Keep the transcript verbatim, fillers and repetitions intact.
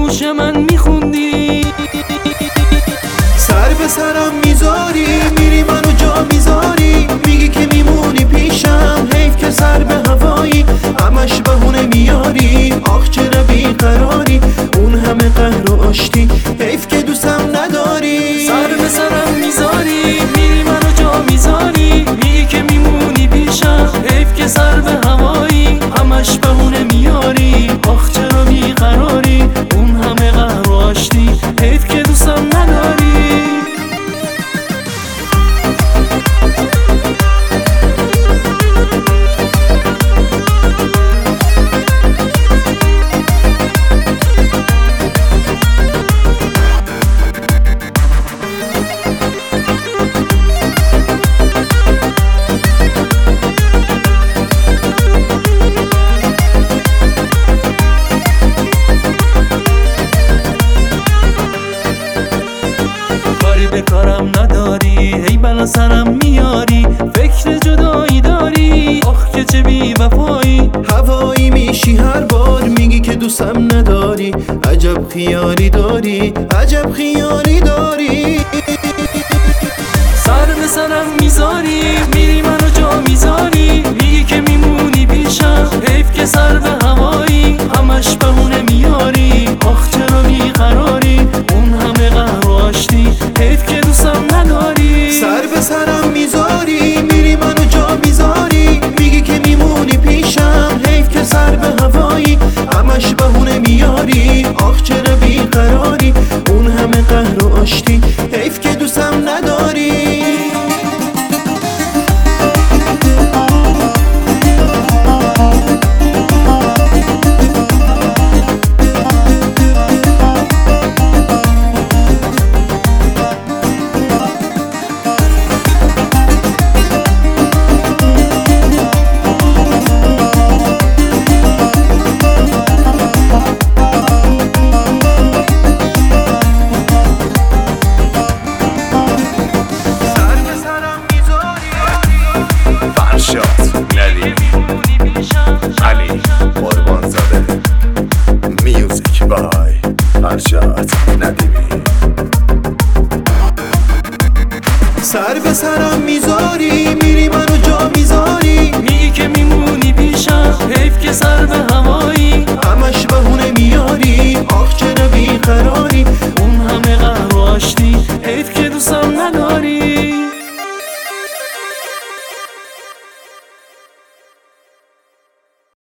گوش من میخوندی. سر به سرم میذاری، میری منو جا میذاری، میگی که میمونی پیشم، حیف که سر به هوایی، همش بهونه میاری. آخ چرا بیقراری، اون همه قهر و آشتی، حیف که دوستم نداری. سر به سرم میذاری، میری منو جا میذاری، میگی که میمونی پیشم، حیف که سر به هوایی، همش بهونه میاری. آخ چرا بیقراری، اون همه قهر و آشتی، حیف که دوستم نداری. به کارم نداری، هی بلا سرم میاری، فکر جدایی داری، آخ که چه بی وفایی. هوایی میشی هر بار، میگی که دوستم نداری، عجب خیالی داری، عجب خیالی داری. سر به سرم میذاری، میری منو جا میذاری، میگی که میمونی پیشم، حیف که سر به هوایی، همش بهونه میاری. آخ چرا بیقراری، اون همه قهر و آشتی، حیف که دوستم نداری. سر به سرم میذاری، میری منو جا میذاری، میگی که میمونی پیشم، حیف که سر به هوایی، همش بهونه میاری. آخ چرا بیقراری، اون همه قهر و آشتی، حیف که دوستم نداری. علی قربان زاده، میوزیک بای فرشاد ندیمی. سر به سرم میذاری، میری منو جا میذاری، میگی که میمونی پیشم، حیف که سر به هوایی، همش بهونه میاری. آخ چرا بیقراری،